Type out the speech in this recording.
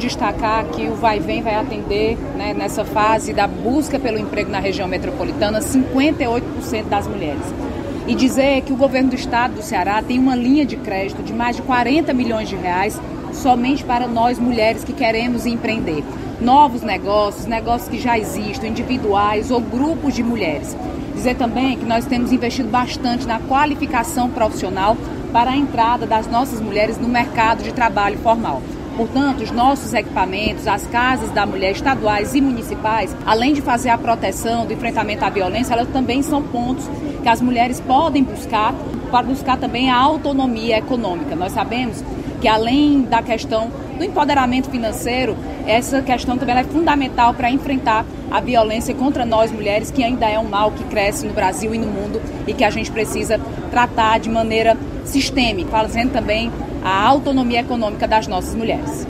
destacar que o Vai Vem vai atender, né, nessa fase da busca pelo emprego na região metropolitana, 58% das mulheres. E dizer que o governo do estado do Ceará tem uma linha de crédito de mais de 40 milhões de reais somente para nós mulheres que queremos empreender. Novos negócios, negócios que já existem, individuais ou grupos de mulheres. Dizer também que nós temos investido bastante na qualificação profissional para a entrada das nossas mulheres no mercado de trabalho formal. Portanto, os nossos equipamentos, as casas da mulher estaduais e municipais, além de fazer a proteção do enfrentamento à violência, elas também são pontos que as mulheres podem buscar para buscar também a autonomia econômica. Nós sabemos que além da questão do empoderamento financeiro, essa questão também é fundamental para enfrentar a violência contra nós mulheres, que ainda é um mal que cresce no Brasil e no mundo e que a gente precisa tratar de maneira sistêmica, fazendo também a autonomia econômica das nossas mulheres.